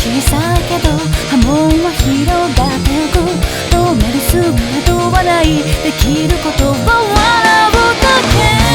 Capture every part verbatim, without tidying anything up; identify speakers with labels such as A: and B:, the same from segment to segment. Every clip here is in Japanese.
A: 小さいけど波紋は広がってゆく。止める術などはない。できることは笑うだけ。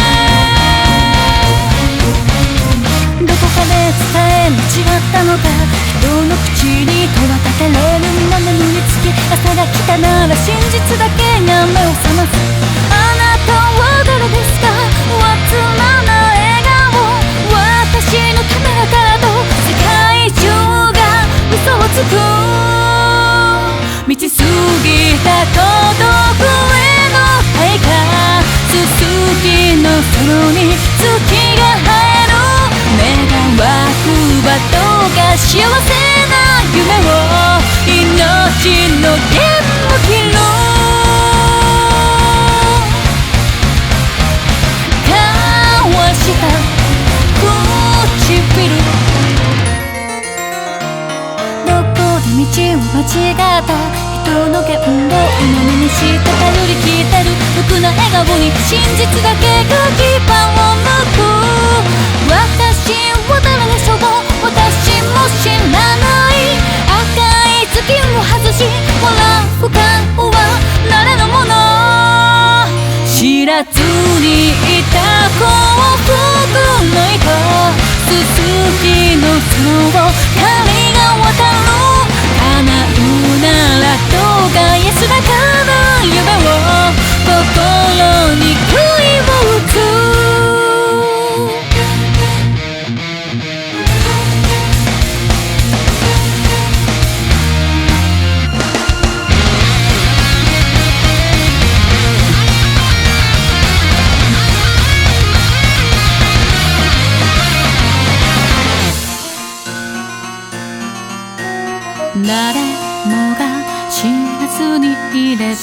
A: どこかで伝え間違ったのか。人の口に問わかけれるままにつき、朝が来たなら真実だけが目を覚ます。あなたは誰ですか。わつらな笑顔、私のためだからと世界中が嘘をつく。道過ぎた孤独への配下、すすきの空に月が生える。願わくばどうか幸せな夢を、命の弦を切る。交わした唇、どこで道を間違った人の言動、鵜呑みにして頼りきってる僕の笑顔に真実だけが牙をむく。私は誰でしょう。私も知らない。赤い月を外し笑う顔は誰のもの。知らずにいた幸福の糸、すすきの空を光が渡る。叶うならどうか安らかな夢を、心に杭を打つ。誰もが知らずにいれば、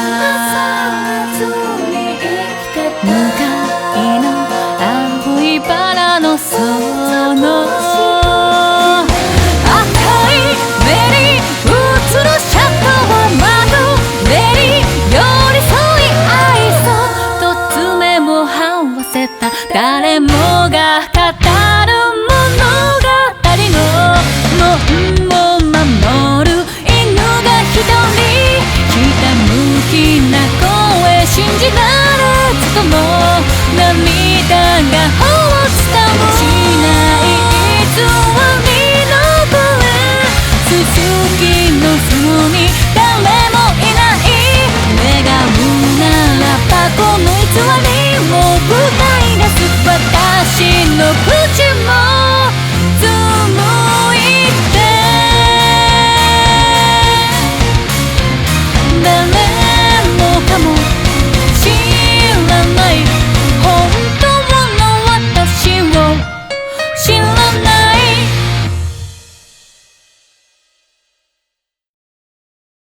A: 向かいの青いバラのその赤い目に映るシャッターをまとめに寄り添い愛想と爪も合わせた。誰もが語